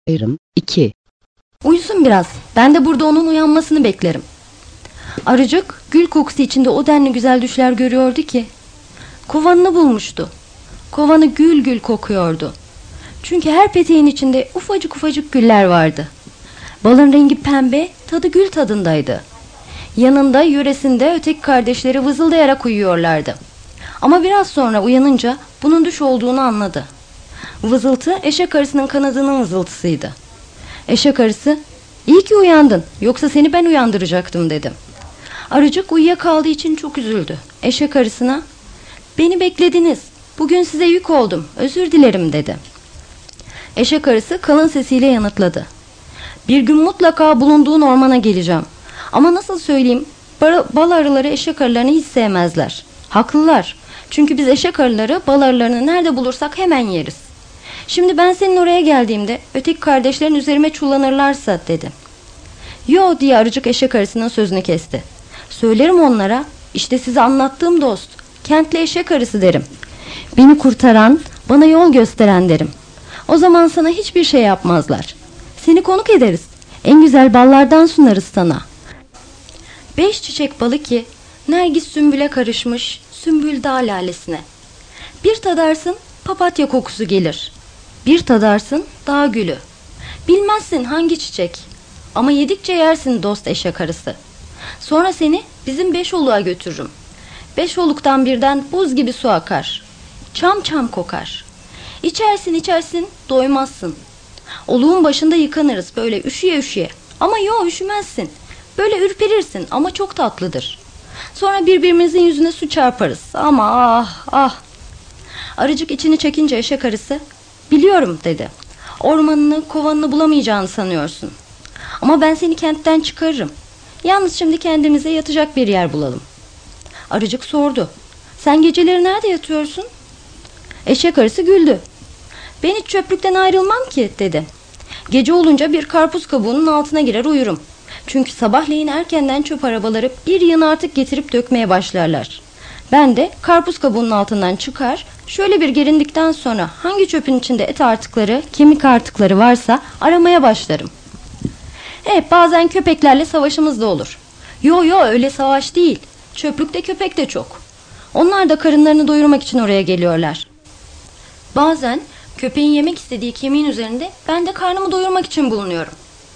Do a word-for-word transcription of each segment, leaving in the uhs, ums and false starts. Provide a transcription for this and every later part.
Ayrım iki. Uyusun biraz. Ben de burada onun uyanmasını beklerim. Arıcık gül kokusu içinde o denli güzel düşler görüyordu ki. Kovanını bulmuştu. Kovanı gül gül kokuyordu. Çünkü her peteğin içinde ufacık ufacık güller vardı. Balın rengi pembe, tadı gül tadındaydı. Yanında yöresinde öteki kardeşleri vızıldayarak uyuyorlardı. Ama biraz sonra uyanınca bunun düş olduğunu anladı. Vızıltı eşek arısının kanadının vızıltısıydı. Eşek arısı, "İyi ki uyandın, yoksa seni ben uyandıracaktım," dedi. Arıcık uyuyakaldığı için çok üzüldü. Eşek arısına, "Beni beklediniz, bugün size yük oldum, özür dilerim," dedi. Eşek arısı kalın sesiyle yanıtladı. "Bir gün mutlaka bulunduğun ormana geleceğim. Ama nasıl söyleyeyim, bal arıları eşek arılarını hiç sevmezler. Haklılar, çünkü biz eşek arıları bal arılarını nerede bulursak hemen yeriz. Şimdi ben senin oraya geldiğimde öteki kardeşlerin üzerime çullanırlarsa," dedi. "Yo," diye arıcık eşek arısının sözünü kesti. "Söylerim onlara, işte size anlattığım dost, kentli eşek arısı derim. Beni kurtaran, bana yol gösteren derim. O zaman sana hiçbir şey yapmazlar. Seni konuk ederiz, en güzel ballardan sunarız sana. Beş çiçek balı ki, nergis sümbüle karışmış, sümbül dağ lalesine. Bir tadarsın, papatya kokusu gelir. Bir tadarsın, dağ gülü. Bilmezsin hangi çiçek, ama yedikçe yersin dost eşek arısı. Sonra seni bizim Beşoluk'a götürürüm. Beşoluk'tan birden buz gibi su akar. Çam çam kokar. İçersin içersin, doymazsın. Oluğun başında yıkanırız böyle üşüye üşüye. Ama yo, üşümezsin. Böyle ürperirsin ama çok tatlıdır. Sonra birbirimizin yüzüne su çarparız. Ama ah ah." Arıcık içini çekince eşek arısı, "Biliyorum," dedi. "Ormanını, kovanını bulamayacağını sanıyorsun. Ama ben seni kentten çıkarırım. Yalnız şimdi kendimize yatacak bir yer bulalım." Arıcık sordu, "Sen geceleri nerede yatıyorsun?" Eşek arısı güldü. "Ben hiç çöplükten ayrılmam ki," dedi. "Gece olunca bir karpuz kabuğunun altına girer uyurum. Çünkü sabahleyin erkenden çöp arabaları bir yığın artık getirip dökmeye başlarlar. Ben de karpuz kabuğunun altından çıkar, şöyle bir gerindikten sonra hangi çöpün içinde et artıkları, kemik artıkları varsa aramaya başlarım. Evet, bazen köpeklerle savaşımız da olur. Yo yo, öyle savaş değil. Çöplükte köpek de çok. Onlar da karınlarını doyurmak için oraya geliyorlar. Bazen köpeğin yemek istediği kemiğin üzerinde ben de karnımı doyurmak için bulunuyorum.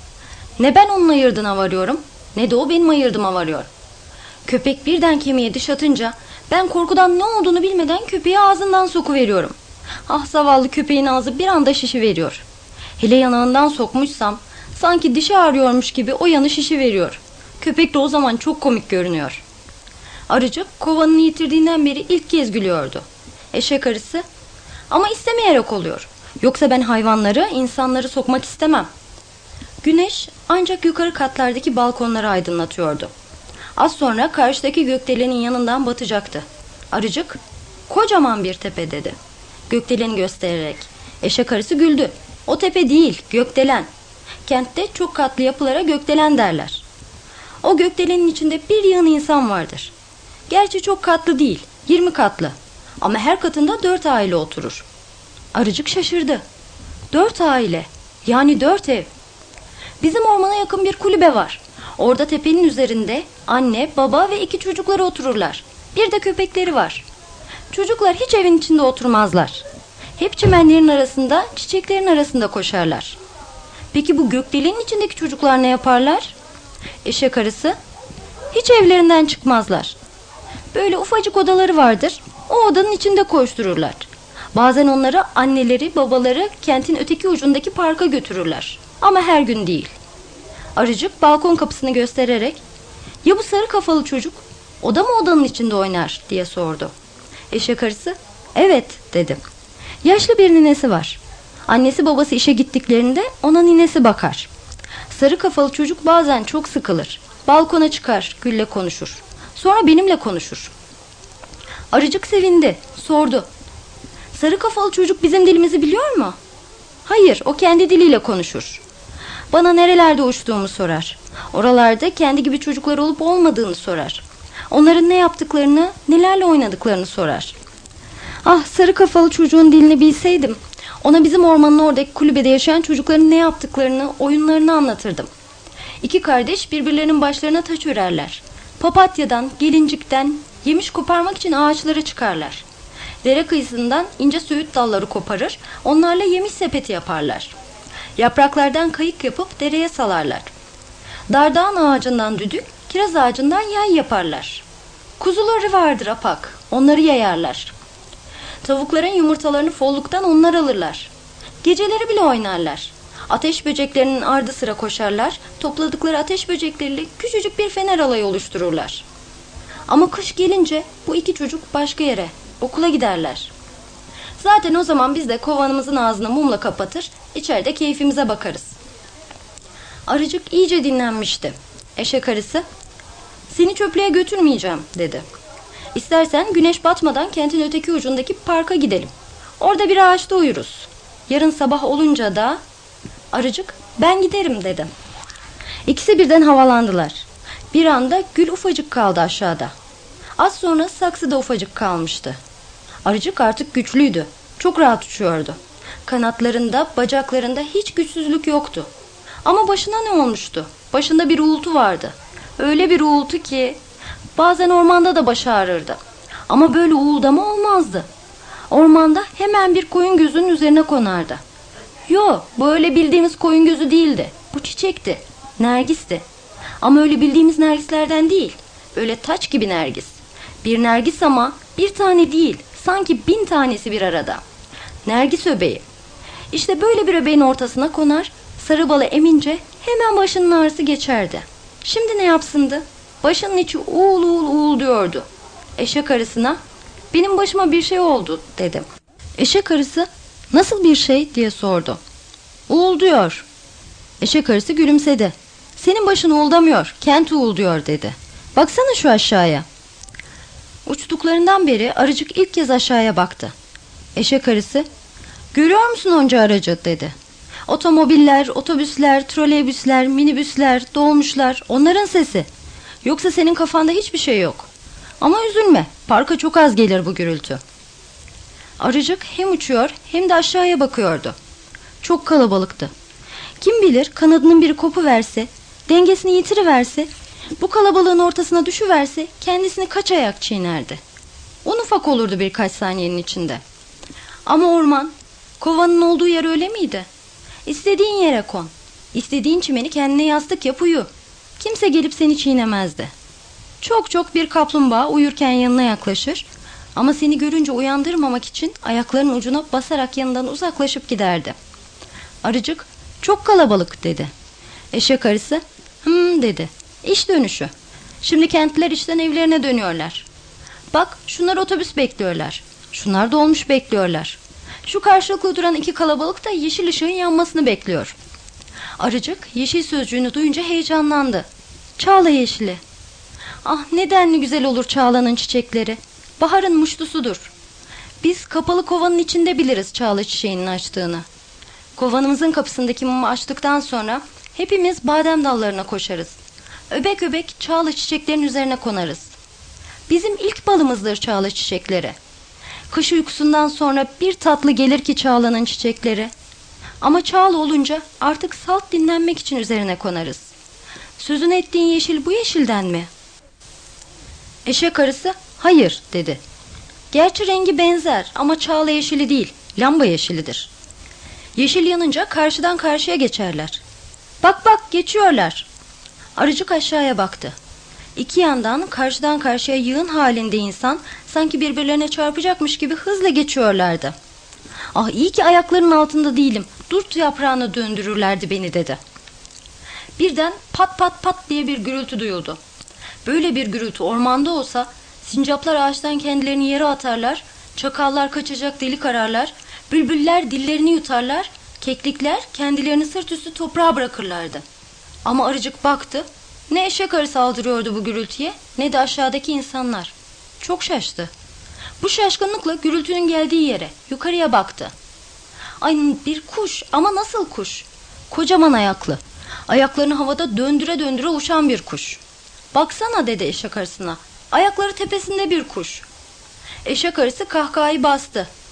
Ne ben onun ayırdığına varıyorum, ne de o benim ayırdığıma varıyor. Köpek birden kemiğe diş atınca ben korkudan ne olduğunu bilmeden köpeği ağzından sokuveriyorum. Ah, zavallı köpeğin ağzı bir anda şişiveriyor. Hele yanağından sokmuşsam sanki dişi ağrıyormuş gibi o yanı şişiveriyor. Köpek de o zaman çok komik görünüyor." Arıcık kovanını yitirdiğinden beri ilk kez gülüyordu. Eşek arısı, "Ama istemeyerek oluyor. Yoksa ben hayvanları, insanları sokmak istemem." Güneş ancak yukarı katlardaki balkonları aydınlatıyordu. Az sonra karşıdaki gökdelenin yanından batacaktı. Arıcık, "Kocaman bir tepe," dedi. Gökdeleni göstererek. Eşek arısı güldü. "O tepe değil, gökdelen. Kentte çok katlı yapılara gökdelen derler. O gökdelenin içinde bir yığın insan vardır. Gerçi çok katlı değil, yirmi katlı. Ama her katında dört aile oturur." Arıcık şaşırdı. Dört aile, yani dört ev. "Bizim ormana yakın bir kulübe var. Orada tepenin üzerinde anne, baba ve iki çocukları otururlar. Bir de köpekleri var. Çocuklar hiç evin içinde oturmazlar. Hep çimenlerin arasında, çiçeklerin arasında koşarlar." "Peki bu gökdelenin içindeki çocuklar ne yaparlar?" Eşek arısı, "Hiç evlerinden çıkmazlar. Böyle ufacık odaları vardır. O odanın içinde koştururlar. Bazen onları anneleri, babaları kentin öteki ucundaki parka götürürler. Ama her gün değil." Arıcık balkon kapısını göstererek, "Ya bu sarı kafalı çocuk, o da mı odanın içinde oynar?" diye sordu. Eşek arısı, "Evet," dedi. "Yaşlı bir ninesi var. Annesi babası işe gittiklerinde ona ninesi bakar. Sarı kafalı çocuk bazen çok sıkılır. Balkona çıkar, gülle konuşur. Sonra benimle konuşur." Arıcık sevindi, sordu. "Sarı kafalı çocuk bizim dilimizi biliyor mu?" "Hayır, o kendi diliyle konuşur. Bana nerelerde uçtuğumu sorar. Oralarda kendi gibi çocuklar olup olmadığını sorar. Onların ne yaptıklarını, nelerle oynadıklarını sorar." "Ah, sarı kafalı çocuğun dilini bilseydim, Ona bizim ormanın oradaki kulübede yaşayan çocukların ne yaptıklarını, oyunlarını anlatırdım. İki kardeş birbirlerinin başlarına taç örerler. Papatyadan, gelincikten yemiş koparmak için ağaçlara çıkarlar. Dere kıyısından ince söğüt dalları koparır, onlarla yemiş sepeti yaparlar. Yapraklardan kayık yapıp dereye salarlar. Dardağın ağacından düdük, kiraz ağacından yay yaparlar. Kuzuları vardır apak, onları yayarlar. Tavukların yumurtalarını folluktan onlar alırlar. Geceleri bile oynarlar. Ateş böceklerinin ardı sıra koşarlar, topladıkları ateş böcekleriyle küçücük bir fener alayı oluştururlar. Ama kış gelince bu iki çocuk başka yere, okula giderler. Zaten o zaman biz de kovanımızın ağzını mumla kapatır, içeride keyfimize bakarız. Arıcık iyice dinlenmişti. Eşek arısı, "Seni çöplüğe götürmeyeceğim," dedi. "İstersen güneş batmadan kentin öteki ucundaki parka gidelim. Orada bir ağaçta uyuruz. Yarın sabah olunca da..." Arıcık, "Ben giderim," dedi. İkisi birden havalandılar. Bir anda gül ufacık kaldı aşağıda. Az sonra saksı da ufacık kalmıştı. Arıcık artık güçlüydü. Çok rahat uçuyordu. Kanatlarında, bacaklarında hiç güçsüzlük yoktu. Ama başına ne olmuştu? Başında bir uğultu vardı. Öyle bir uğultu ki bazen ormanda da başı ağrırdı. Ama böyle uğuldama olmazdı. Ormanda hemen bir koyun gözünün üzerine konardı. Yo, bu öyle bildiğimiz koyun gözü değildi. Bu çiçekti. Nergisti. Ama öyle bildiğimiz nergislerden değil. Öyle taç gibi nergis. Bir nergis ama bir tane değil. Sanki bin tanesi bir arada. Nergis öbeği. İşte böyle bir öbeğin ortasına konar, sarı balı emince hemen başının ağrısı geçerdi. Şimdi ne yapsındı? Başının içi uğul uğul uğul diyordu. Eşek arısına, "Benim başıma bir şey oldu," dedim. Eşek arısı, "Nasıl bir şey?" diye sordu. "Uğul diyor." Eşek arısı gülümsedi. "Senin başın uğuldamıyor, kent uğulduyor," dedi. "Baksana şu aşağıya." Uçtuklarından beri arıcık ilk kez aşağıya baktı. Eşek arısı, "Görüyor musun onca aracı?" dedi. "Otomobiller, otobüsler, troleybüsler, minibüsler, dolmuşlar, onların sesi. Yoksa senin kafanda hiçbir şey yok. Ama üzülme, parka çok az gelir bu gürültü." Arıcık hem uçuyor hem de aşağıya bakıyordu. Çok kalabalıktı. Kim bilir kanadının biri kopuverse, dengesini yitiriverse, bu kalabalığın ortasına düşüverse kendisini kaç ayak çiğnerdi. Un ufak olurdu birkaç saniyenin içinde. Ama orman, kovanın olduğu yer öyle miydi? İstediğin yere kon. İstediğin çimeni kendine yastık yap uyu. Kimse gelip seni çiğnemezdi. Çok çok bir kaplumbağa uyurken yanına yaklaşır ama seni görünce uyandırmamak için ayaklarının ucuna basarak yanından uzaklaşıp giderdi. Arıcık, "Çok kalabalık," dedi. Eşek arısı, "Hımm," dedi. "İş dönüşü. Şimdi kentliler işten evlerine dönüyorlar. Bak, şunlar otobüs bekliyorlar. Şunlar dolmuş bekliyorlar. Şu karşılıklı duran iki kalabalık da yeşil ışığın yanmasını bekliyor." Arıcık yeşil sözcüğünü duyunca heyecanlandı. Çağla yeşili. Ah, ne denli güzel olur çağlanın çiçekleri. Baharın muştusudur. Biz kapalı kovanın içinde biliriz çağla çiçeğinin açtığını. Kovanımızın kapısındaki mumu açtıktan sonra hepimiz badem dallarına koşarız. Öbek öbek çağla çiçeklerin üzerine konarız. Bizim ilk balımızdır çağla çiçekleri. Kış uykusundan sonra bir tatlı gelir ki çağlanın çiçekleri. Ama çağla olunca artık salt dinlenmek için üzerine konarız. Sözünü ettiğin yeşil bu yeşilden mi? Eşek arısı, "Hayır," dedi. "Gerçi rengi benzer ama çağla yeşili değil, lamba yeşilidir. Yeşil yanınca karşıdan karşıya geçerler. Bak bak, geçiyorlar." Arıcık aşağıya baktı. İki yandan karşıdan karşıya yığın halinde insan sanki birbirlerine çarpacakmış gibi hızla geçiyorlardı. "Ah, iyi ki ayaklarının altında değilim. Durt yaprağına döndürürlerdi beni," dedi. Birden pat pat pat diye bir gürültü duyuldu. Böyle bir gürültü ormanda olsa sincaplar ağaçtan kendilerini yere atarlar, çakallar kaçacak delik ararlar, bülbüller dillerini yutarlar, keklikler kendilerini sırt üstü toprağa bırakırlardı. Ama arıcık baktı, ne eşek arı saldırıyordu bu gürültüye ne de aşağıdaki insanlar. Çok şaştı. Bu şaşkınlıkla gürültünün geldiği yere, yukarıya baktı. Ay, bir kuş, ama nasıl kuş? Kocaman ayaklı, ayaklarını havada döndüre döndüre uçan bir kuş. "Baksana," dedi eşek arısına, "ayakları tepesinde bir kuş." Eşek arısı kahkahayı bastı.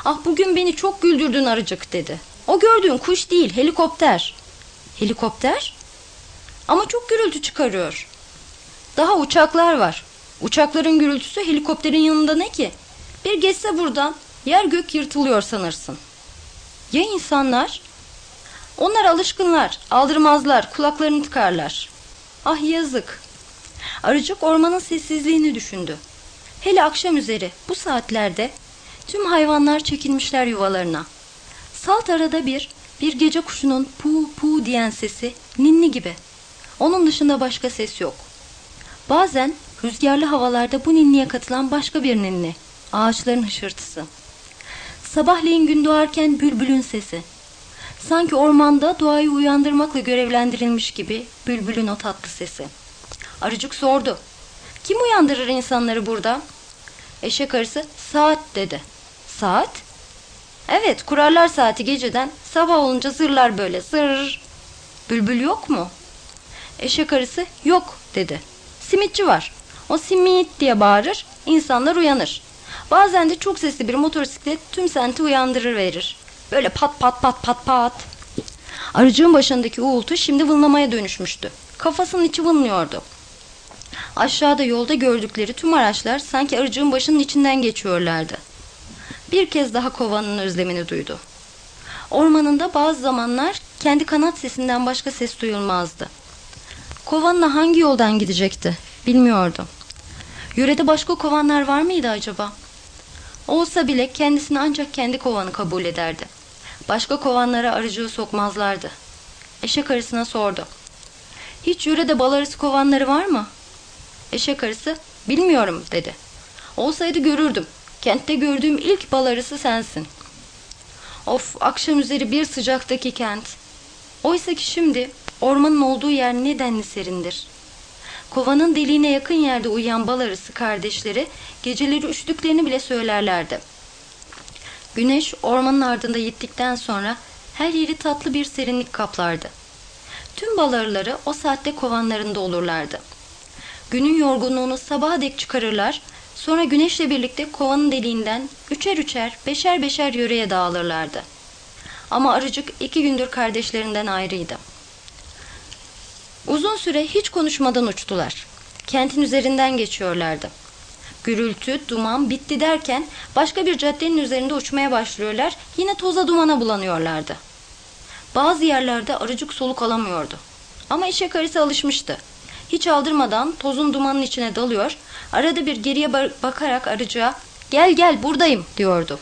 Ah, bugün beni çok güldürdün Arıcık dedi. O gördüğün kuş değil, helikopter. Helikopter? Ama çok gürültü çıkarıyor. Daha uçaklar var. Uçakların gürültüsü helikopterin yanında ne ki? Bir geçse buradan yer gök yırtılıyor sanırsın. Ya insanlar? Onlar alışkınlar, aldırmazlar, kulaklarını tıkarlar. Ah yazık. Arıcık ormanın sessizliğini düşündü. Hele akşam üzeri bu saatlerde tüm hayvanlar çekilmişler yuvalarına. Salt arada bir, bir gece kuşunun pu pu diyen sesi ninni gibi. Onun dışında başka ses yok. Bazen rüzgarlı havalarda bu ninniye katılan başka bir ninni. Ağaçların hışırtısı. Sabahleyin gün doğarken bülbülün sesi. Sanki ormanda doğayı uyandırmakla görevlendirilmiş gibi bülbülün o tatlı sesi. Arıcık sordu. Kim uyandırır insanları burada? Eşek arısı saat dedi. Saat? Evet, kurarlar saati geceden, sabah olunca zırlar böyle zır. Bülbül yok mu? Eşek arısı yok dedi. Simitçi var. O simit diye bağırır, insanlar uyanır. Bazen de çok sesli bir motosiklet tüm semti uyandırır verir. Böyle pat pat pat pat pat. Arıcığın başındaki uğultu şimdi vınlamaya dönüşmüştü. Kafasının içi vınlıyordu. Aşağıda yolda gördükleri tüm araçlar sanki arıcığın başının içinden geçiyorlardı. Bir kez daha kovanın özlemini duydu. Ormanında bazı zamanlar kendi kanat sesinden başka ses duyulmazdı. Kovanla hangi yoldan gidecekti bilmiyordu. Yörede başka kovanlar var mıydı acaba? Olsa bile kendisini ancak kendi kovanı kabul ederdi. Başka kovanlara arıcığı sokmazlardı. Eşek arısına sordu. Hiç yörede bal arısı kovanları var mı? Eşek arısı bilmiyorum dedi. Olsaydı görürdüm. Kentte gördüğüm ilk bal arısı sensin. Of, akşam üzeri bir sıcaktaki kent. Oysa ki şimdi ormanın olduğu yer ne denli serindir. Kovanın deliğine yakın yerde uyuyan bal arısı kardeşleri geceleri üşüdüklerini bile söylerlerdi. Güneş ormanın ardında yittikten sonra her yeri tatlı bir serinlik kaplardı. Tüm bal arıları o saatte kovanlarında olurlardı. Günün yorgunluğunu sabaha dek çıkarırlar, sonra güneşle birlikte kovanın deliğinden üçer üçer, beşer beşer yöreye dağılırlardı. Ama arıcık iki gündür kardeşlerinden ayrıydı. Uzun süre hiç konuşmadan uçtular. Kentin üzerinden geçiyorlardı. Gürültü, duman bitti derken başka bir caddenin üzerinde uçmaya başlıyorlar, yine toza dumana bulanıyorlardı. Bazı yerlerde arıcık soluk alamıyordu. Ama eşek arısı alışmıştı. Hiç aldırmadan tozun dumanın içine dalıyor, arada bir geriye bakarak arıcığa "Gel gel buradayım" diyordu.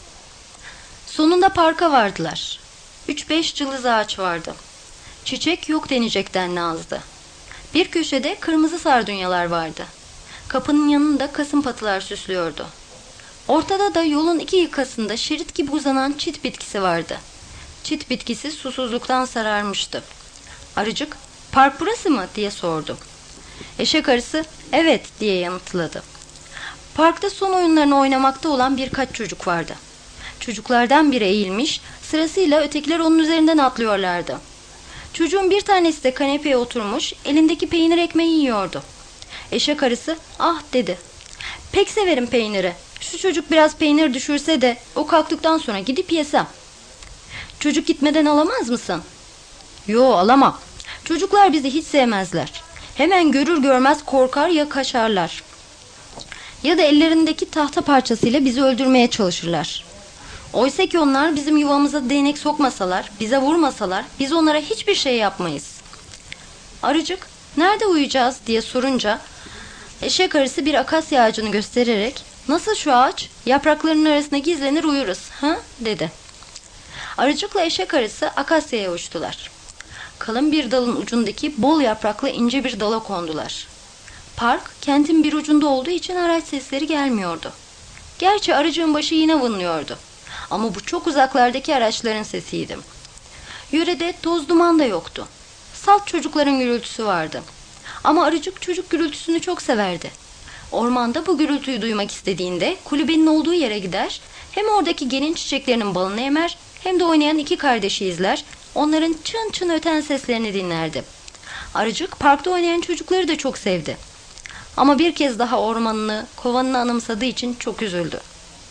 Sonunda parka vardılar. Üç beş cılız ağaç vardı. Çiçek yok denecek denli azdı. Bir köşede kırmızı sardunyalar vardı. Kapının yanında kasımpatılar süslüyordu. Ortada da yolun iki yakasında şerit gibi uzanan çit bitkisi vardı. Çit bitkisi susuzluktan sararmıştı. Arıcık, "Park burası mı?" diye sordu. Eşek arısı, "Evet" diye yanıtladı. Parkta son oyunlarını oynamakta olan birkaç çocuk vardı. Çocuklardan biri eğilmiş, sırasıyla ötekiler onun üzerinden atlıyorlardı. Çocuğun bir tanesi de kanepeye oturmuş, elindeki peynir ekmeği yiyordu. Eşek arısı, "Ah" dedi. "Pek severim peyniri. Şu çocuk biraz peynir düşürse de o kalktıktan sonra gidip yesem." "Çocuk gitmeden alamaz mısın?" "Yo, alamam. Çocuklar bizi hiç sevmezler. Hemen görür görmez korkar ya kaçarlar. Ya da ellerindeki tahta parçasıyla bizi öldürmeye çalışırlar. Oysa ki onlar bizim yuvamıza değnek sokmasalar, bize vurmasalar biz onlara hiçbir şey yapmayız." Arıcık, "Nerede uyuyacağız?" diye sorunca eşek arısı bir akasya ağacını göstererek "Nasıl şu ağaç? Yapraklarının arasına gizlenir uyuruz, ha?" dedi. Arıcıkla eşek arısı akasyaya uçtular. Kalın bir dalın ucundaki bol yapraklı ince bir dala kondular. Park kentin bir ucunda olduğu için araç sesleri gelmiyordu. Gerçi arıcığın başı yine vınlıyordu. Ama bu çok uzaklardaki araçların sesiydi. Yörede toz duman da yoktu. Salt çocukların gürültüsü vardı. Ama arıcık çocuk gürültüsünü çok severdi. Ormanda bu gürültüyü duymak istediğinde kulübenin olduğu yere gider, hem oradaki gelin çiçeklerinin balını emer, hem de oynayan iki kardeşi izler, onların çın çın öten seslerini dinlerdi. Arıcık parkta oynayan çocukları da çok sevdi. Ama bir kez daha ormanını, kovanını anımsadığı için çok üzüldü.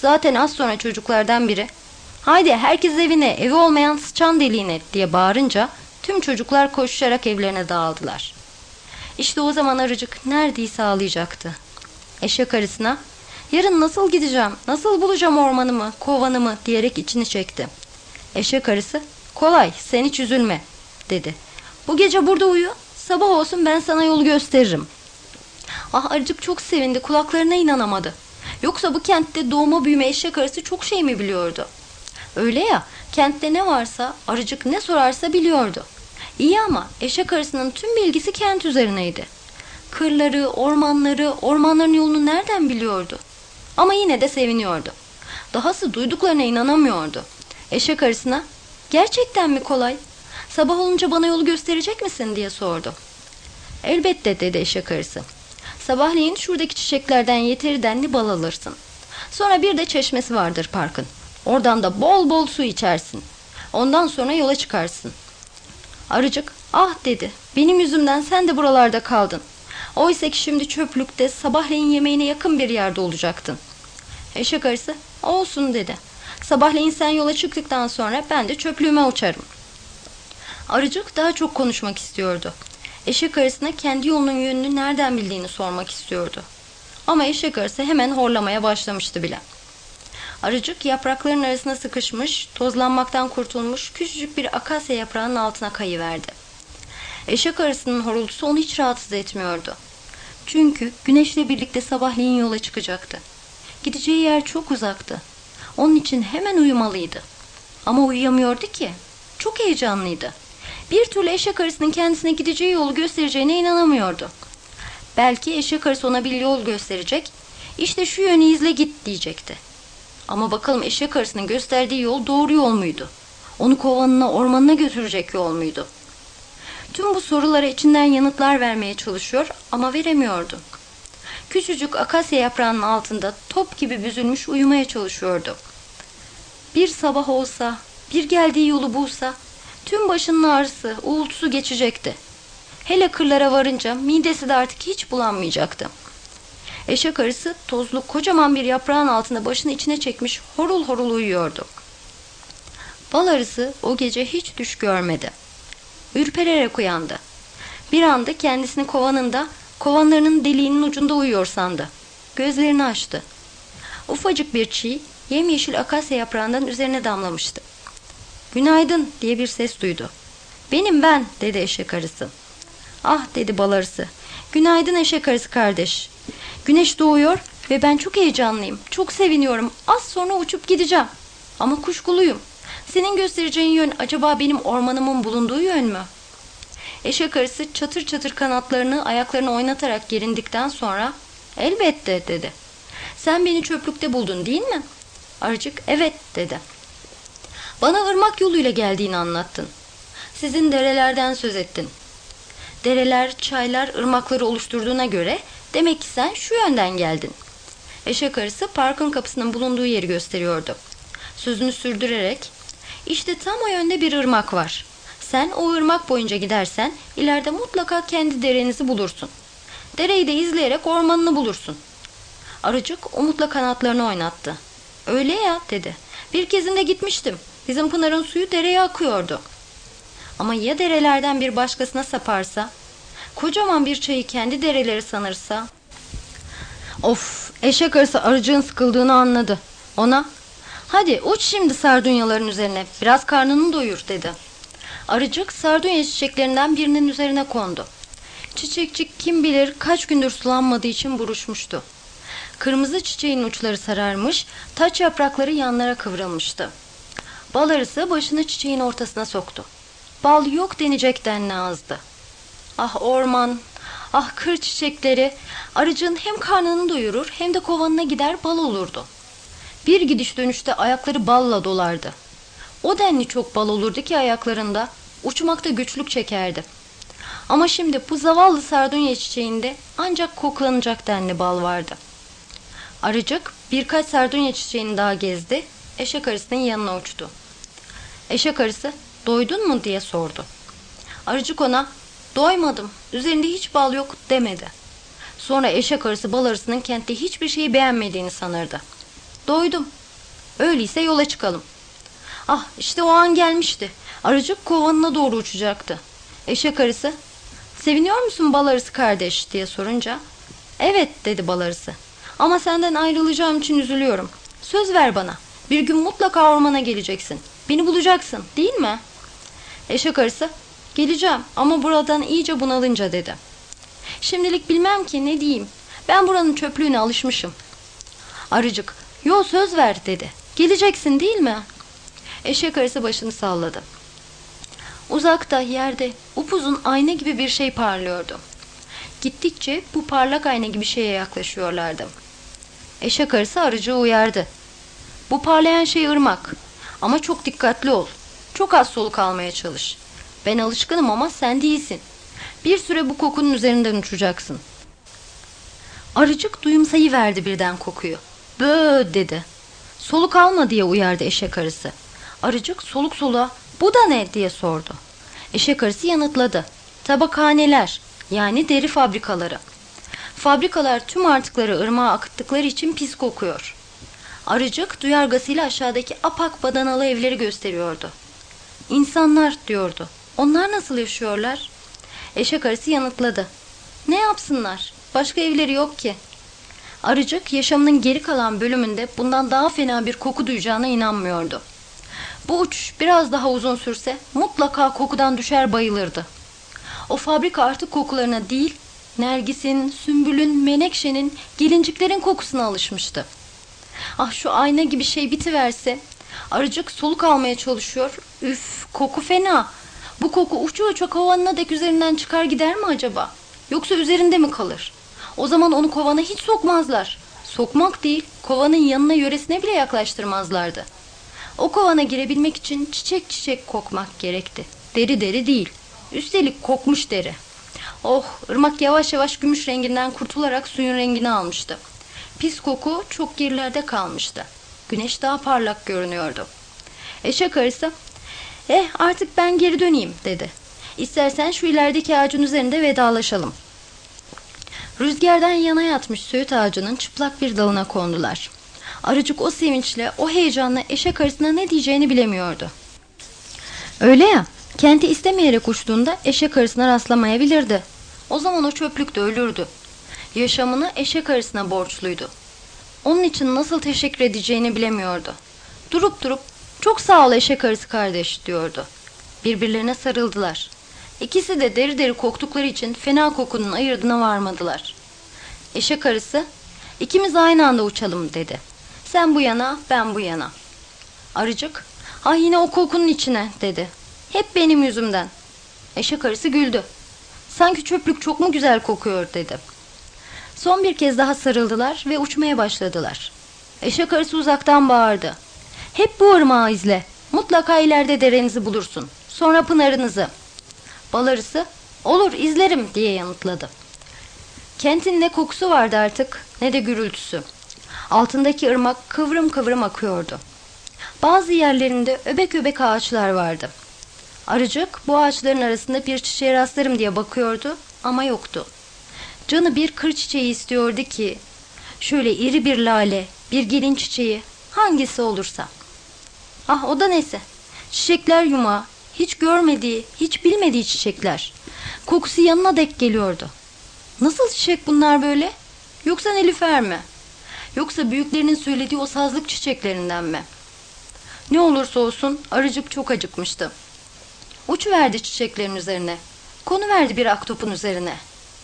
zaten az sonra çocuklardan biri "Haydi herkes evine, evi olmayan sıçan deliğine" diye bağırınca tüm çocuklar koşarak evlerine dağıldılar. İşte o zaman arıcık neredeyse ağlayacaktı. Eşek arısına "Yarın nasıl gideceğim, nasıl bulacağım ormanımı, kovanımı" diyerek içini çekti. Eşek arısı "Kolay, sen hiç üzülme" dedi. "Bu gece burada uyu, sabah olsun ben sana yolu gösteririm." Ah, arıcık çok sevindi, kulaklarına inanamadı. Yoksa bu kentte doğma büyüme eşek arısı çok şey mi biliyordu? Öyle ya, kentte ne varsa arıcık ne sorarsa biliyordu. İyi ama eşek arısının tüm bilgisi kent üzerineydi. Kırları, ormanları, ormanların yolunu nereden biliyordu? Ama yine de seviniyordu. Dahası duyduklarına inanamıyordu. Eşek arısına "Gerçekten mi kolay? Sabah olunca bana yolu gösterecek misin?" diye sordu. "Elbette" dedi eşek arısı. "Sabahleyin şuradaki çiçeklerden yeteri denli bal alırsın. Sonra bir de çeşmesi vardır parkın. Oradan da bol bol su içersin. Ondan sonra yola çıkarsın." Arıcık "Ah" dedi, "benim yüzümden sen de buralarda kaldın. Oysa ki şimdi çöplükte sabahleyin yemeğine yakın bir yerde olacaktın." Eşek arısı "Olsun" dedi. "Sabahleyin sen yola çıktıktan sonra ben de çöplüğüme uçarım." Arıcık daha çok konuşmak istiyordu. Eşek arısına kendi yolunun yönünü nereden bildiğini sormak istiyordu. Ama eşek arısı hemen horlamaya başlamıştı bile. Arıcık yaprakların arasına sıkışmış, tozlanmaktan kurtulmuş küçücük bir akasya yaprağının altına kayıverdi. Eşek arısının horultusu onu hiç rahatsız etmiyordu. Çünkü güneşle birlikte sabahleyin yola çıkacaktı. Gideceği yer çok uzaktı. Onun için hemen uyumalıydı. Ama uyuyamıyordu ki. Çok heyecanlıydı. Bir türlü eşek arısının kendisine gideceği yolu göstereceğine inanamıyordu. Belki eşek arısı ona bir yol gösterecek, "İşte şu yönü izle git" diyecekti. Ama bakalım eşek arısının gösterdiği yol doğru yol muydu? Onu kovanına, ormanına götürecek yol muydu? Tüm bu sorulara içinden yanıtlar vermeye çalışıyor ama veremiyordu. Küçücük akasya yaprağının altında top gibi büzülmüş uyumaya çalışıyordu. Bir sabah olsa, bir geldiği yolu bulsa, tüm başının ağrısı, uğultusu geçecekti. Hele kırlara varınca midesi de artık hiç bulanmayacaktı. Eşek arısı tozlu kocaman bir yaprağın altında başını içine çekmiş horul horul uyuyordu. Bal arısı o gece hiç düş görmedi. Ürpererek uyandı. Bir anda kendisini kovanında, kovanlarının deliğinin ucunda uyuyor sandı. Gözlerini açtı. Ufacık bir çiğ, yemyeşil akasya yaprağından üzerine damlamıştı. "Günaydın" diye bir ses duydu. "Benim ben" dedi eşek arısı. "Ah" dedi bal arısı. "Günaydın eşek arısı kardeş. Güneş doğuyor ve ben çok heyecanlıyım, çok seviniyorum. Az sonra uçup gideceğim. Ama kuşkuluyum. Senin göstereceğin yön acaba benim ormanımın bulunduğu yön mü?" Eşek arısı çatır çatır kanatlarını, ayaklarını oynatarak gerindikten sonra "Elbette" dedi. "Sen beni çöplükte buldun değil mi?" Arıcık "Evet" dedi. "Bana ırmak yoluyla geldiğini anlattın. Sizin derelerden söz ettin. Dereler, çaylar, ırmakları oluşturduğuna göre demek ki sen şu yönden geldin." Eşek arısı parkın kapısının bulunduğu yeri gösteriyordu. Sözünü sürdürerek "İşte tam o yönde bir ırmak var. Sen o ırmak boyunca gidersen ileride mutlaka kendi derenizi bulursun. Dereyi de izleyerek ormanını bulursun." Arıcık umutla kanatlarını oynattı. "Öyle ya" dedi. "Bir kezinde gitmiştim. Bizim pınarın suyu dereye akıyordu. Ama ya derelerden bir başkasına saparsa? Kocaman bir çayı kendi dereleri sanırsa?" Of, eşek arısı arıcığın sıkıldığını anladı. Ona "Hadi uç şimdi sardunyaların üzerine, biraz karnını doyur" dedi. Arıcık sardunya çiçeklerinden birinin üzerine kondu. Çiçekçik kim bilir kaç gündür sulanmadığı için buruşmuştu. Kırmızı çiçeğin uçları sararmış, taç yaprakları yanlara kıvrılmıştı. Bal arısı başını çiçeğin ortasına soktu. Bal yok denecek denli azdı. Ah orman, ah kır çiçekleri, arıcığın hem karnını doyurur hem de kovanına gider bal olurdu. Bir gidiş dönüşte ayakları balla dolardı. O denli çok bal olurdu ki ayaklarında, uçmakta güçlük çekerdi. Ama şimdi bu zavallı sardunya çiçeğinde ancak koklanacak denli bal vardı. Arıcık birkaç sardunya çiçeğini daha gezdi, eşek arısının yanına uçtu. Eşek arısı "Doydun mu?" diye sordu. Arıcık ona "Doymadım, üzerinde hiç bal yok" demedi. Sonra eşek arısı bal arısının kentte hiçbir şeyi beğenmediğini sanırdı. Doydum. Öyleyse yola çıkalım. Ah, işte o an gelmişti. Arıcık kovanına doğru uçacaktı. Eşek arısı, seviniyor musun bal arısı kardeş diye sorunca, evet dedi bal arısı. Ama senden ayrılacağım için üzülüyorum. Söz ver bana. Bir gün mutlaka ormana geleceksin. Beni bulacaksın, değil mi? Eşek arısı, geleceğim ama buradan iyice bunalınca dedi. Şimdilik bilmem ki ne diyeyim. Ben buranın çöplüğüne alışmışım. Arıcık, yo söz ver dedi. Geleceksin değil mi? Eşek arısı başını salladı. Uzakta yerde upuzun ayna gibi bir şey parlıyordu. Gittikçe bu parlak ayna gibi şeye yaklaşıyorlardı. Eşek arısı arıcığı uyardı. Bu parlayan şey ırmak. Ama çok dikkatli ol. Çok az soluk almaya çalış. Ben alışkınım ama sen değilsin. Bir süre bu kokunun üzerinden uçacaksın. Arıcık duyumsayıverdi birden kokuyu. Bö dedi. Soluk alma diye uyardı eşek arısı. Arıcık soluk soluğa bu da ne diye sordu. Eşek arısı yanıtladı. Tabakhaneler, yani deri fabrikaları. Fabrikalar tüm artıkları ırmağa akıttıkları için pis kokuyor. Arıcık duyargasıyla aşağıdaki apak badanalı evleri gösteriyordu. İnsanlar diyordu. Onlar nasıl yaşıyorlar? Eşek arısı yanıtladı. Ne yapsınlar? Başka evleri yok ki. Arıcık yaşamının geri kalan bölümünde bundan daha fena bir koku duyacağına inanmıyordu. Bu uçuş biraz daha uzun sürse mutlaka kokudan düşer bayılırdı. O fabrika artık kokularına değil, nergisin, sümbülün, menekşenin, gelinciklerin kokusuna alışmıştı. Ah, şu ayna gibi şey bitiverse. Arıcık soluk almaya çalışıyor. Üf, koku fena. Bu koku uçu uça kovanına dek üzerinden çıkar gider mi acaba? Yoksa üzerinde mi kalır? O zaman onu kovana hiç sokmazlar. Sokmak değil, kovanın yanına yöresine bile yaklaştırmazlardı. O kovana girebilmek için çiçek çiçek kokmak gerekti. Deri deri değil. Üstelik kokmuş deri. Oh, ırmak yavaş yavaş gümüş renginden kurtularak suyun rengini almıştı. Pis koku çok gerilerde kalmıştı. Güneş daha parlak görünüyordu. Eşek arısı, eh artık ben geri döneyim dedi. İstersen şu ilerideki ağacın üzerinde vedalaşalım. Rüzgardan yana yatmış söğüt ağacının çıplak bir dalına kondular. Arıcık o sevinçle, o heyecanla eşek arısına ne diyeceğini bilemiyordu. Öyle ya, kenti istemeyerek uçtuğunda eşek arısına rastlamayabilirdi. O zaman o çöplükte ölürdü. Yaşamını eşek arısına borçluydu. Onun için nasıl teşekkür edeceğini bilemiyordu. Durup durup, çok sağ ol eşek arısı kardeş diyordu. Birbirlerine sarıldılar. İkisi de deri deri koktukları için fena kokunun ayırdına varmadılar. Eşek arısı, ikimiz aynı anda uçalım dedi. Sen bu yana, ben bu yana. Arıcık, ah yine o kokunun içine dedi. Hep benim yüzümden. Eşek arısı güldü. Sanki çöplük çok mu güzel kokuyor dedi. Son bir kez daha sarıldılar ve uçmaya başladılar. Eşek arısı uzaktan bağırdı. Hep bu ırmağı izle. Mutlaka ileride derenizi bulursun. Sonra pınarınızı. Bal arısı, olur izlerim diye yanıtladı. Kentin ne kokusu vardı artık ne de gürültüsü. Altındaki ırmak kıvrım kıvrım akıyordu. Bazı yerlerinde öbek öbek ağaçlar vardı. Arıcık bu ağaçların arasında bir çiçeğe rastlarım diye bakıyordu ama yoktu. Canı bir kır çiçeği istiyordu ki, şöyle iri bir lale, bir gelin çiçeği, hangisi olursa. Ah o da neyse, çiçekler yumağı, hiç görmediği, hiç bilmediği çiçekler. Kokusu yanına dek geliyordu. Nasıl çiçek bunlar böyle? Yoksa nilüfer mi? Yoksa büyüklerinin söylediği o sazlık çiçeklerinden mi? Ne olursa olsun arıcık çok acıkmıştı. Uçuverdi çiçeklerin üzerine. Konuverdi bir aktopun üzerine.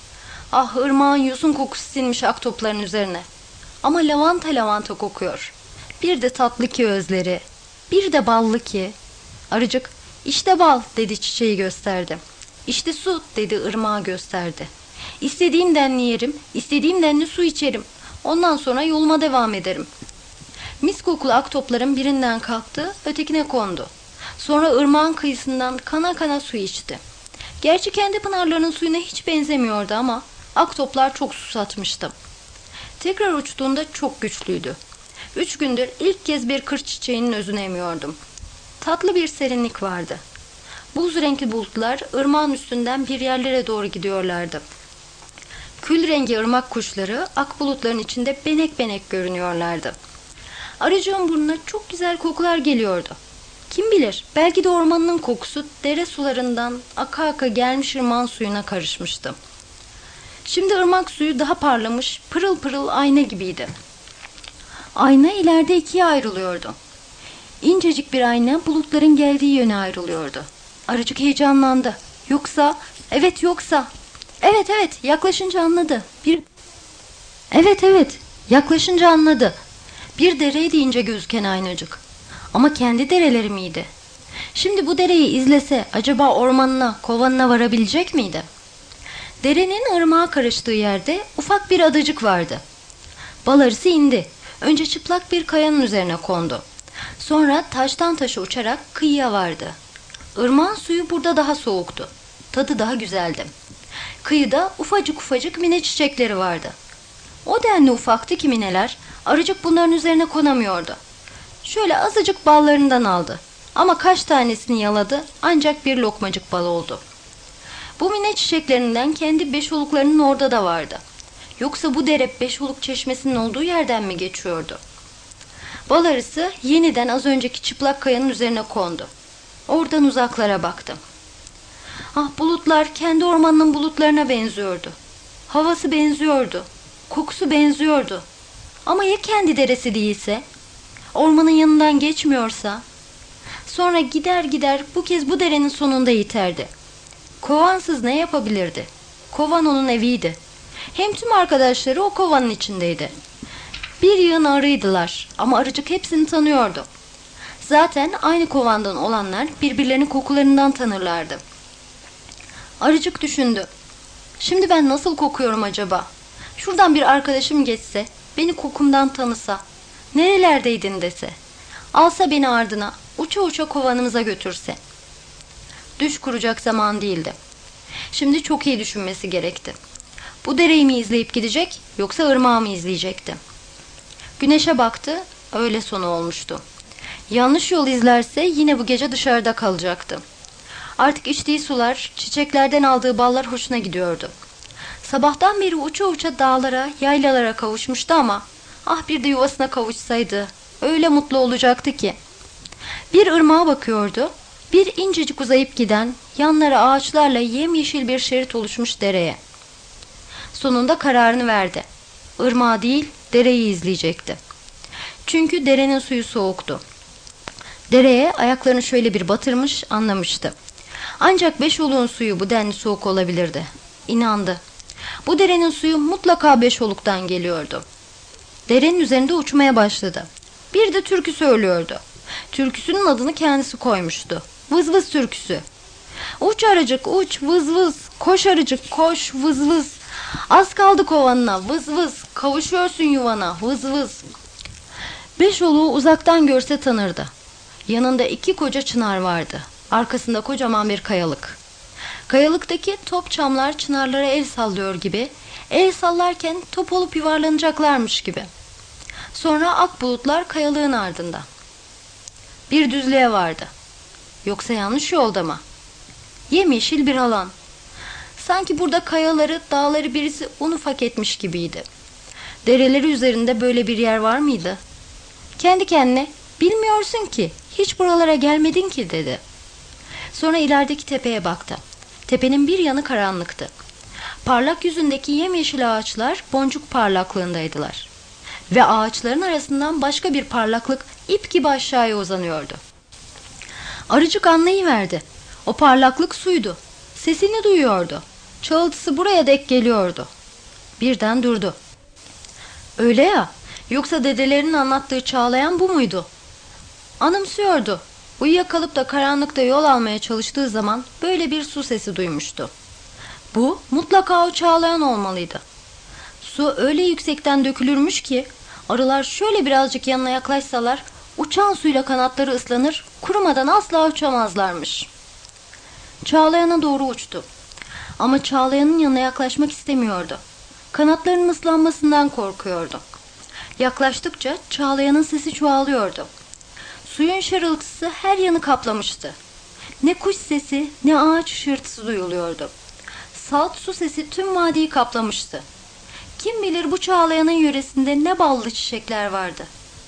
Ah ırmağın yosun kokusu sinmiş aktopların üzerine. Ama lavanta lavanta kokuyor. Bir de tatlı ki özleri. Bir de ballı ki. Arıcık, işte bal dedi çiçeği gösterdi. İşte su dedi ırmağı gösterdi. İstediğim denli yerim, istediğim denli su içerim. Ondan sonra yoluma devam ederim. Mis kokulu aktopların birinden kalktı, ötekine kondu. Sonra ırmağın kıyısından kana kana su içti. Gerçi kendi pınarlarının suyuna hiç benzemiyordu ama aktoplar çok susatmıştı. Tekrar uçtuğunda çok güçlüydü. Üç gündür ilk kez bir kır çiçeğinin özünü emiyordum. Tatlı bir serinlik vardı. Buz renkli bulutlar ırmağın üstünden bir yerlere doğru gidiyorlardı. Kül rengi ırmak kuşları ak bulutların içinde benek benek görünüyorlardı. Arıcığın burnuna çok güzel kokular geliyordu. Kim bilir, belki de ormanın kokusu dere sularından aka aka gelmiş ırmağın suyuna karışmıştı. Şimdi ırmak suyu daha parlamış, pırıl pırıl ayna gibiydi. Ayna ileride ikiye ayrılıyordu. İncecik bir ayna bulutların geldiği yöne ayrılıyordu. Arıcık heyecanlandı. Yoksa, evet yoksa, evet evet yaklaşınca anladı. Bir, evet evet yaklaşınca anladı. Bir dereydi ince gözüken aynacık. Ama kendi dereleri miydi? Şimdi bu dereyi izlese acaba ormanına, kovanına varabilecek miydi? Derenin ırmağa karıştığı yerde ufak bir adacık vardı. Bal arısı indi. Önce çıplak bir kayanın üzerine kondu. Sonra taştan taşa uçarak kıyıya vardı. Irmağın suyu burada daha soğuktu. Tadı daha güzeldi. Kıyıda ufacık ufacık mine çiçekleri vardı. O denli ufaktı ki mineler, arıcık bunların üzerine konamıyordu. Şöyle azıcık ballarından aldı. Ama kaç tanesini yaladı, ancak bir lokmacık bal oldu. Bu mine çiçeklerinden kendi beşoluklarının orada da vardı. Yoksa bu dere beşoluk çeşmesinin olduğu yerden mi geçiyordu? Bal arısı yeniden az önceki çıplak kayanın üzerine kondu. Oradan uzaklara baktı. Ah, bulutlar kendi ormanının bulutlarına benziyordu. Havası benziyordu. Kokusu benziyordu. Ama ya kendi deresi değilse? Ormanın yanından geçmiyorsa? Sonra gider gider bu kez bu derenin sonunda yiterdi. Kovansız ne yapabilirdi? Kovan onun eviydi. Hem tüm arkadaşları o kovanın içindeydi. Bir yığın arıydılar ama arıcık hepsini tanıyordu. Zaten aynı kovandan olanlar birbirlerini kokularından tanırlardı. Arıcık düşündü. Şimdi ben nasıl kokuyorum acaba? Şuradan bir arkadaşım geçse, beni kokumdan tanısa, nerelerdeydin dese, alsa beni ardına, uça uça kovanımıza götürse. Düş kuracak zaman değildi. Şimdi çok iyi düşünmesi gerekti. Bu dereyi mi izleyip gidecek, yoksa ırmağı mı izleyecekti? Güneşe baktı, öğle sonu olmuştu. Yanlış yol izlerse yine bu gece dışarıda kalacaktı. Artık içtiği sular, çiçeklerden aldığı ballar hoşuna gidiyordu. Sabahtan beri uça uça dağlara, yaylalara kavuşmuştu ama ah bir de yuvasına kavuşsaydı öyle mutlu olacaktı ki. Bir ırmağa bakıyordu, bir incecik uzayıp giden, yanlara ağaçlarla yemyeşil bir şerit oluşmuş dereye. Sonunda kararını verdi. Irmağı değil, dereyi izleyecekti. Çünkü derenin suyu soğuktu. Dereye ayaklarını şöyle bir batırmış, anlamıştı. Ancak Beşoluk'un suyu bu denli soğuk olabilirdi. İnandı. Bu derenin suyu mutlaka Beşoluk'tan geliyordu. Derenin üzerinde uçmaya başladı. Bir de türkü söylüyordu. Türküsünün adını kendisi koymuştu. Vız vız türküsü. Uç arıcık uç, vız vız, koş arıcık koş, vız vız. Az kaldı kovanına, vız vız, kavuşuyorsun yuvana, vız vız. Beşoluk'u uzaktan görse tanırdı. Yanında iki koca çınar vardı. Arkasında kocaman bir kayalık. Kayalıktaki top çamlar çınarlara el sallıyor gibi, el sallarken top olup yuvarlanacaklarmış gibi. Sonra ak bulutlar kayalığın ardında. Bir düzlüğe vardı. Yoksa yanlış yolda mı? Yemyeşil bir alan. Sanki burada kayaları, dağları birisi un ufak etmiş gibiydi. Dereleri üzerinde böyle bir yer var mıydı? Kendi kendine, bilmiyorsun ki, hiç buralara gelmedin ki dedi. Sonra ilerideki tepeye baktı. Tepenin bir yanı karanlıktı. Parlak yüzündeki yemyeşil ağaçlar boncuk parlaklığındaydılar. Ve ağaçların arasından başka bir parlaklık ip gibi aşağıya uzanıyordu. Arıcık anlayıverdi. O parlaklık suydu. Sesini duyuyordu. Çağıltısı buraya dek geliyordu. Birden durdu. Öyle ya, yoksa dedelerinin anlattığı çağlayan bu muydu? Anımsıyordu. Uyuyakalıp da karanlıkta yol almaya çalıştığı zaman böyle bir su sesi duymuştu. Bu mutlaka o çağlayan olmalıydı. Su öyle yüksekten dökülürmüş ki arılar şöyle birazcık yanına yaklaşsalar uçan suyla kanatları ıslanır, kurumadan asla uçamazlarmış. Çağlayana doğru uçtu. Ama çağlayanın yanına yaklaşmak istemiyordu. Kanatlarının ıslanmasından korkuyordu. Yaklaştıkça çağlayanın sesi çoğalıyordu. Suyun şarıltısı her yanı kaplamıştı. Ne kuş sesi ne ağaç hışırtısı duyuluyordu. Salt su sesi tüm vadiyi kaplamıştı. Kim bilir bu çağlayanın yöresinde ne ballı çiçekler vardı.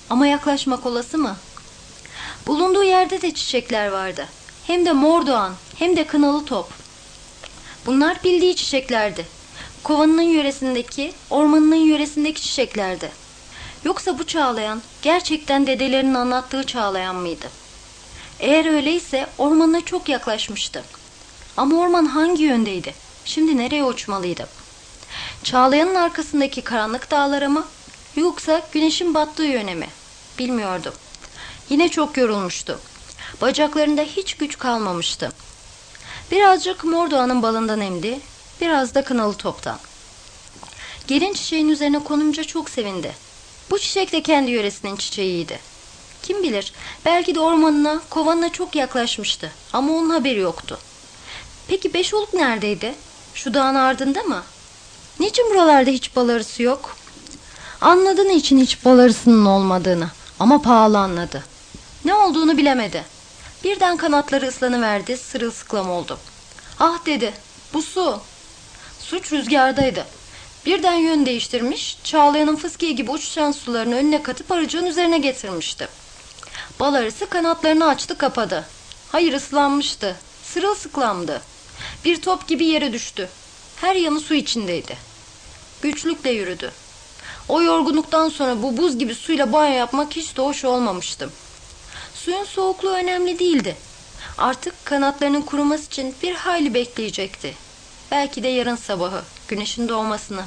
Ama yaklaşmak olası mı? Bulunduğu yerde de çiçekler vardı. Hem de mordoğan, hem de kınalı top. Bunlar bildiği çiçeklerdi. Kovanının yöresindeki, ormanının yöresindeki çiçeklerdi. Yoksa bu Çağlayan gerçekten dedelerinin anlattığı Çağlayan mıydı? Eğer öyleyse ormanına çok yaklaşmıştı. Ama orman hangi yöndeydi? Şimdi nereye uçmalıydı? Çağlayanın arkasındaki karanlık dağlara mı? Yoksa güneşin battığı yöne mi? Bilmiyordu. Yine çok yorulmuştu. Bacaklarında hiç güç kalmamıştı. Birazcık mordoğanın balından emdi, biraz da kınalı toptan. Gelin çiçeğin üzerine konunca çok sevindi. Bu çiçek de kendi yöresinin çiçeğiydi. Kim bilir, belki de ormanına, kovanına çok yaklaşmıştı ama onun haberi yoktu. Peki Beşoluk neredeydi? Şu dağın ardında mı? Niçin buralarda hiç bal arısı yok? Anladı niçin hiç bal arısının olmadığını, ama pahalı anladı. Ne olduğunu bilemedi. Birden kanatları ıslanıverdi, sırılsıklam oldu. Ah dedi, bu su. Suç rüzgardaydı. Birden yön değiştirmiş, Çağlayan'ın fıskiye gibi uçuşan sularını önüne katıp arıcığın üzerine getirmişti. Bal arısı kanatlarını açtı kapadı. Hayır, ıslanmıştı, sırılsıklamdı. Bir top gibi yere düştü. Her yanı su içindeydi. Güçlükle yürüdü. O yorgunluktan sonra bu buz gibi suyla banyo yapmak hiç de hoş olmamıştı. Suyun soğukluğu önemli değildi. Artık kanatlarının kuruması için bir hayli bekleyecekti. Belki de yarın sabahı, güneşin doğmasını.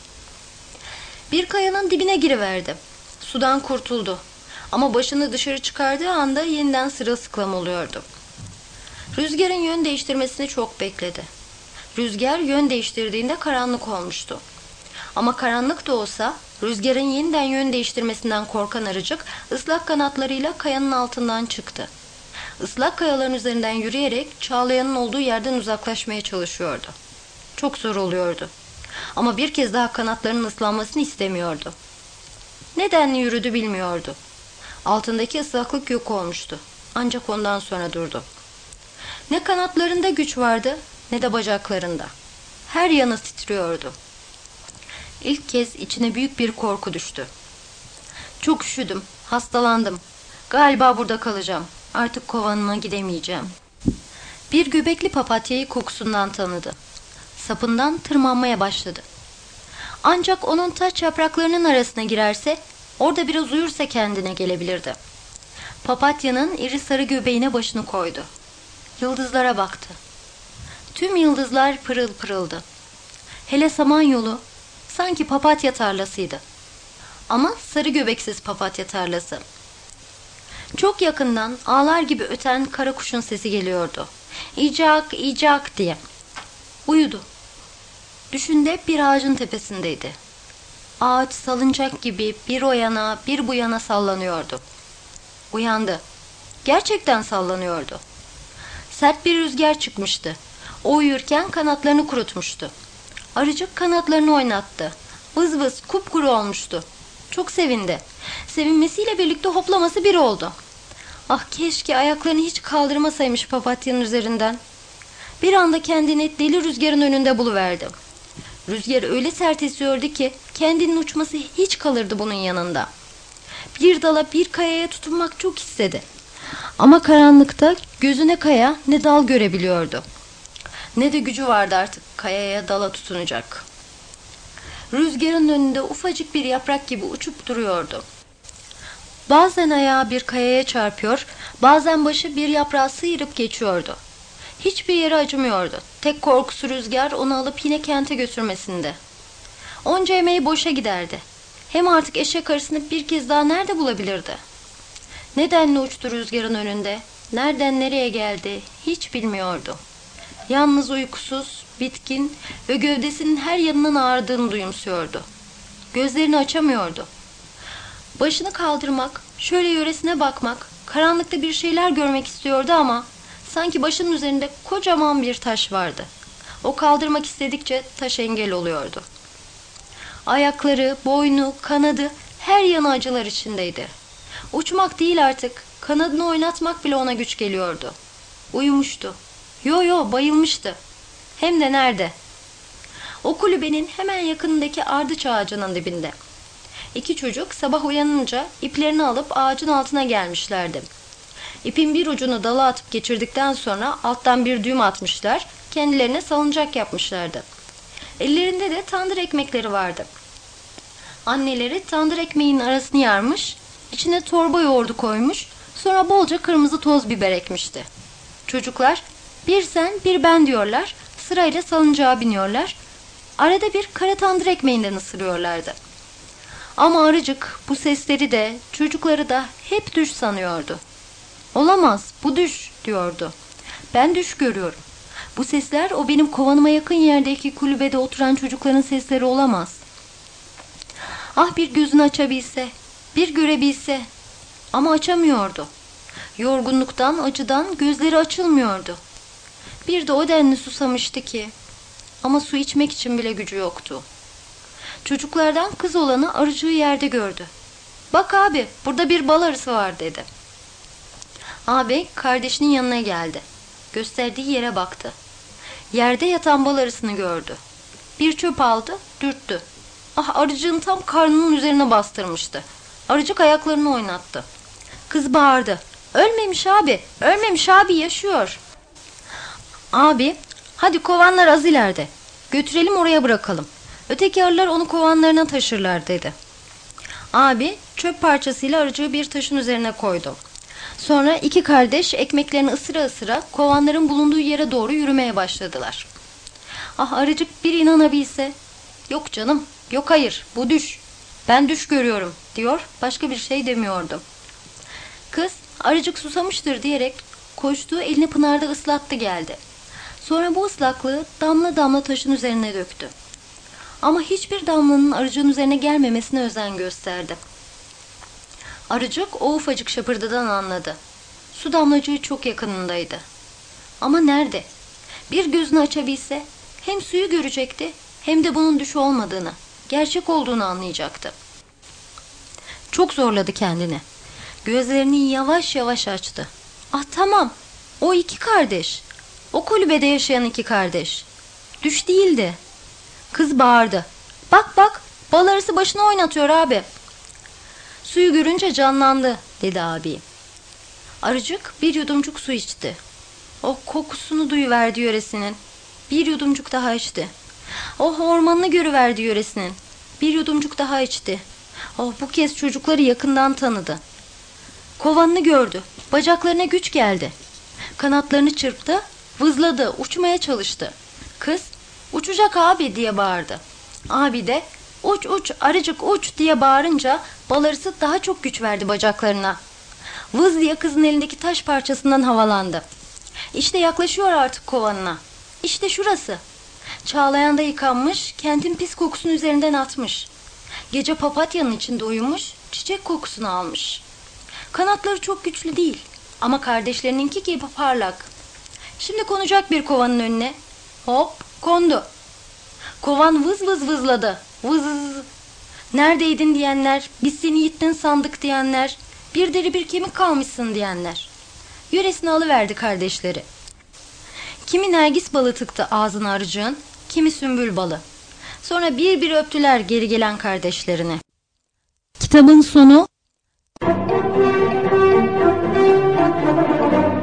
Bir kayanın dibine giriverdi. Sudan kurtuldu. Ama başını dışarı çıkardığı anda yeniden sırılsıklam oluyordu. Rüzgarın yön değiştirmesini çok bekledi. Rüzgar yön değiştirdiğinde karanlık olmuştu. Ama karanlık da olsa rüzgarın yeniden yön değiştirmesinden korkan arıcık ıslak kanatlarıyla kayanın altından çıktı. Islak kayaların üzerinden yürüyerek Çağlayan'ın olduğu yerden uzaklaşmaya çalışıyordu. Çok zor oluyordu. Ama bir kez daha kanatlarının ıslanmasını istemiyordu. Nedenle yürüdü bilmiyordu. Altındaki ıslaklık yok olmuştu. Ancak ondan sonra durdu. Ne kanatlarında güç vardı, ne de bacaklarında. Her yanı titriyordu. İlk kez içine büyük bir korku düştü. Çok üşüdüm, hastalandım. Galiba burada kalacağım. Artık kovanıma gidemeyeceğim. Bir göbekli papatyayı kokusundan tanıdı. Sapından tırmanmaya başladı. Ancak onun taç yapraklarının arasına girerse, orada biraz uyursa kendine gelebilirdi. Papatyanın iri sarı göbeğine başını koydu. Yıldızlara baktı. Tüm yıldızlar pırıl pırıldı. Hele Samanyolu sanki papatya tarlasıydı. Ama sarı göbeksiz papatya tarlası. Çok yakından ağlar gibi öten kara kuşun sesi geliyordu. İcak, icak diye. Uyudu. Düşünde bir ağacın tepesindeydi. Ağaç salıncak gibi bir o yana bir bu yana sallanıyordu. Uyandı. Gerçekten sallanıyordu. Sert bir rüzgar çıkmıştı. O uyurken kanatlarını kurutmuştu. Arıcık kanatlarını oynattı. Vız vız kupkuru olmuştu. Çok sevindi. Sevinmesiyle birlikte hoplaması bir oldu. Ah, keşke ayaklarını hiç kaldırmasaymış papatyanın üzerinden. Bir anda kendini deli rüzgarın önünde buluverdi. Rüzgar öyle sert esiyordu ki kendinin uçması hiç kalırdı bunun yanında. Bir dala bir kayaya tutunmak çok istedi. Ama karanlıkta gözüne kaya ne dal görebiliyordu. Ne de gücü vardı artık kayaya dala tutunacak. Rüzgarın önünde ufacık bir yaprak gibi uçup duruyordu. Bazen ayağı bir kayaya çarpıyor, bazen başı bir yaprağı sıyırıp geçiyordu. Hiçbir yere acımıyordu. Tek korkusu rüzgar onu alıp yine kente götürmesinde. Onca emeği boşa giderdi. Hem artık eşek arısını bir kez daha nerede bulabilirdi? Nedenle uçtu rüzgarın önünde, nereden nereye geldi hiç bilmiyordu. Yalnız uykusuz, bitkin ve gövdesinin her yanının ağrıdığını duyumsuyordu. Gözlerini açamıyordu. Başını kaldırmak, şöyle yöresine bakmak, karanlıkta bir şeyler görmek istiyordu ama sanki başının üzerinde kocaman bir taş vardı. O kaldırmak istedikçe taş engel oluyordu. Ayakları, boynu, kanadı her yanı acılar içindeydi. Uçmak değil artık, kanadını oynatmak bile ona güç geliyordu. Uyumuştu. Yo yo bayılmıştı. Hem de nerede? O kulübenin hemen yakınındaki ardıç ağacının dibinde. İki çocuk sabah uyanınca iplerini alıp ağacın altına gelmişlerdi. İpin bir ucunu dala atıp geçirdikten sonra alttan bir düğüm atmışlar, kendilerine salıncak yapmışlardı. Ellerinde de tandır ekmekleri vardı. Anneleri tandır ekmeğinin arasını yarmış, içine torba yoğurdu koymuş, sonra bolca kırmızı toz biber ekmişti. Çocuklar bir sen bir ben diyorlar, sırayla salıncağa biniyorlar, arada bir kara tandır ekmeğinden ısırıyorlardı. Ama arıcık bu sesleri de çocukları da hep düş sanıyordu. Olamaz, bu düş diyordu. Ben düş görüyorum. Bu sesler o benim kovanıma yakın yerdeki kulübede oturan çocukların sesleri olamaz. Ah bir gözünü açabilse, bir görebilse. Ama açamıyordu. Yorgunluktan, acıdan gözleri açılmıyordu. Bir de o denli susamıştı ki. Ama su içmek için bile gücü yoktu. Çocuklardan kız olanı arıcığı yerde gördü. Bak abi, burada bir bal arısı var dedi. Abi kardeşinin yanına geldi. Gösterdiği yere baktı. Yerde yatan bal arısını gördü. Bir çöp aldı, dürttü. Ah arıcığın tam karnının üzerine bastırmıştı. Arıcık ayaklarını oynattı. Kız bağırdı. Ölmemiş abi, ölmemiş abi, yaşıyor. Abi, hadi kovanlar az ileride. Götürelim oraya bırakalım. Öteki arılar onu kovanlarına taşırlar dedi. Abi çöp parçasıyla arıcığı bir taşın üzerine koydu. Sonra iki kardeş ekmeklerini ısıra ısıra kovanların bulunduğu yere doğru yürümeye başladılar. Ah arıcık bir inanabilse. Yok canım, yok hayır, bu düş. Ben düş görüyorum diyor, başka bir şey demiyordu. Kız arıcık susamıştır diyerek koştuğu elini pınarda ıslattı geldi. Sonra bu ıslaklığı damla damla taşın üzerine döktü. Ama hiçbir damlanın arıcığın üzerine gelmemesine özen gösterdi. Arıcık o ufacık şapırdadan anladı. Su damlacığı çok yakınındaydı. Ama nerede? Bir gözünü açabilse hem suyu görecekti hem de bunun düş olmadığını, gerçek olduğunu anlayacaktı. Çok zorladı kendini. Gözlerini yavaş yavaş açtı. Ah tamam, o iki kardeş. O kulübede yaşayan iki kardeş. Düş değildi. Kız bağırdı. Bak bak, bal arısı başını oynatıyor abi. Suyu görünce canlandı dedi abi. Arıcık bir yudumcuk su içti. O kokusunu duyuverdi yöresinin. Bir yudumcuk daha içti. Oh ormanını görüverdi yöresinin. Bir yudumcuk daha içti. Oh bu kez çocukları yakından tanıdı. Kovanını gördü. Bacaklarına güç geldi. Kanatlarını çırptı, vızladı, uçmaya çalıştı. Kız uçacak abi diye bağırdı. Abi de uç uç arıcık uç diye bağırınca bal arısı daha çok güç verdi bacaklarına. Vız diye kızın elindeki taş parçasından havalandı. İşte yaklaşıyor artık kovanına. İşte şurası. Çağlayanda yıkanmış, kentin pis kokusunu üzerinden atmış. Gece papatyanın içinde uyumuş, çiçek kokusunu almış. Kanatları çok güçlü değil ama kardeşlerininki gibi parlak. Şimdi konacak bir kovanın önüne. Hop kondu. Kovan vız vız vızladı. Vız. Neredeydin diyenler, biz seni yittin sandık diyenler, bir deri bir kemik kalmışsın diyenler. Yöresini alıverdi kardeşleri. Kimi nergis balı tıktı ağzına arıcığın, kimi sümbül balı. Sonra bir bir öptüler geri gelen kardeşlerini. Kitabın sonu.